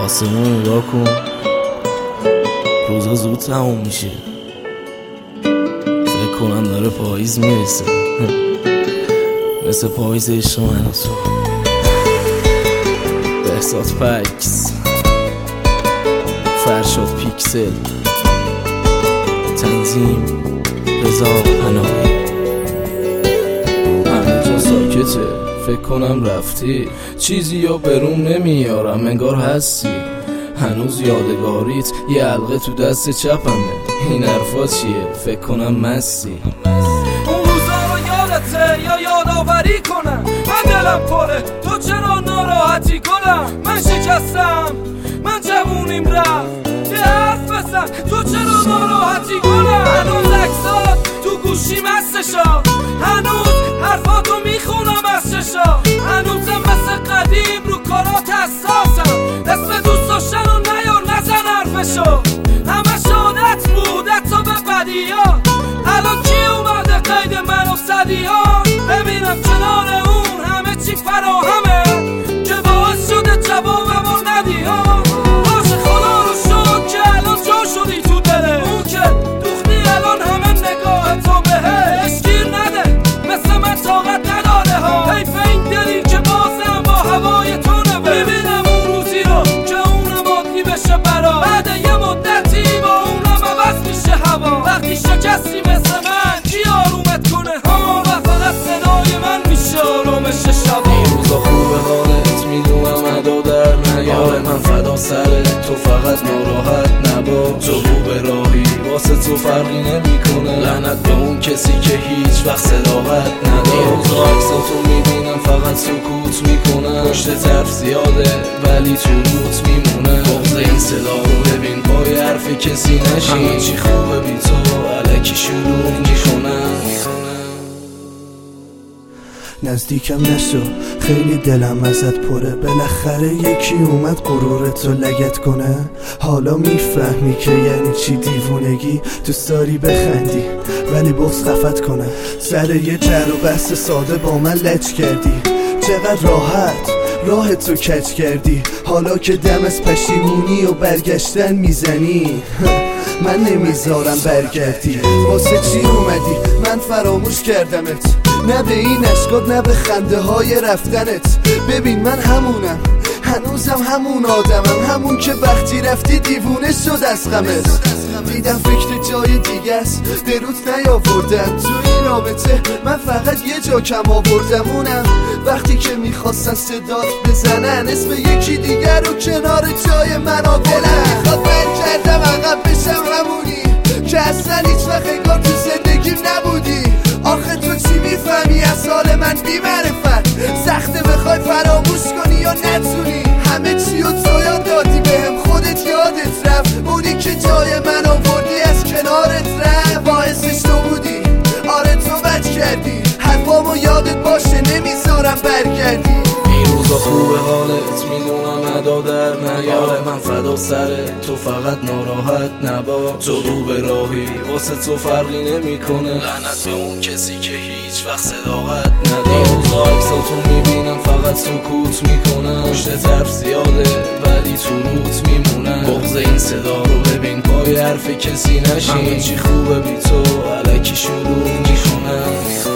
آسمون نگاه کن، روزا زود تموم میشه. فکر کنم داره پاییز میرسه، مثل پاییز عشق من و تو. بهزاد فکس، فرشاد پیکسل، تنظیم رضا پناهی. همه جا ساکته، فکر کنم رفتی، چیزی یا برون نمیارم، انگار هستی هنوز یادگاریت. یه حلقه تو دست چپمه، این حرفا چیه؟ فکر کنم مستی. اون روزا رو یادته یا یادآوری کنم؟ من دلم پره، تو چرا ناراحتی کنم؟ من شکستم، من جوونیم رفت، یه حرف بزن، تو چرا ناراحتی کنم؟ هنوز عکسات تو گوشی مستشا، هنوز حرفاتو میخونم از چشا، هنوزم مثل قدیم رو کارات حساسم. اسم دوست داشتن رو نیار، نزن حرفشو، همش عادت بود حتی به بدیات. الان کی اومده قید من و صدیان؟ ببینم کنار اون همه چی فراهمه که باعث شده جوابمو ندی ها. باشه خدا رو شد که الان جا شدی تو دله، اون که دوختی الان همه نگاه تو بهش گیر نده، مثل من طاقت نداره ها. حیف این دلی که بازم با هوای تو نوه. ببینم اون روزی رو که اونم عادی بشه برا، بعد یه مدتی با اونم عوض میشه هوا. وقتی شکستی مثل من کی آرومت کنه ها، و فقط صدای من میشه آرامش شبا. این روزا خوبه حالت، میدونم ادا در نیاره، من فدا سرت، تو فقط ناراحت نباش. تو رو به راهی واسه تو فرقی نمیکنه، لعنت به اون کسی که هیچ وقت صداقت نداره. این روزا عکساتو میبینم فقط سکوت میکنم، پشت طرف زیاده ولی تو روت میمونه. بغض این صدا رو ببین پای حرف کسی نشین، همه چی خوبه بی تو الکی شروع میکنم. نزدیکم نشو، خیلی دلم ازت پره، بالاخره یکی اومد غرورتو لگت کنه. حالا میفهمی که یعنی چی دیوونگی، دوست داری بخندی ولی بغض خفت کنه. سر یه جر و بحث ساده با من لج کردی، چقدر راحت راه تو کج کردی. حالا که دم از پشیمونی و برگشتن میزنی، من نمیذارم برگردی. واسه چی اومدی؟ من فراموش کردمت، نه به این اشکات نه به خنده های رفتنت. ببین من همونم، هنوزم همون آدمم، همون که وقتی رفتی دیوونه شد از غمت. دیدم فکر جای دیگه است، به روت نیاوردم تو این رابطه، من فقط یه جا کم آوردم، اونم وقتی که میخواستن صدات بزنن اسم یکی دیگر رو کنار جای من آوردن. میخواد برگردم عقب بشم همونی که اصلا هیچ وقت انگار تو زندگیم نبودی. آخه تو چی میفهمی از حال من بی معرفت؟ سخته بخوای فراموش کنی یا نتونی، همه چی رو تو یاد دادی بهم، خودت یادت رفت، اونی که جای من آوردی از کنارت رفت. باعثش تو بودی، آره تو بد کردی، حرفامو یادت باشه نمیذارم برگردی. این روزا خوبه حالت، میدونم ادا در نیاره، من فدا سرت، تو فقط ناراحت نباش. تو رو به راهی واسه تو فرقی نمیکنه، لعنت به اون کسی که هیچ وقت صداقت نداره. این روزا عکساتو میبینم فقط سکوت میکنم، پشت طرف زیاده ولی تو روت میمونم. بغض این صدا رو ببین پای حرف کسی نشین، همه چی خوبه بی تو الکی شروع میکنم.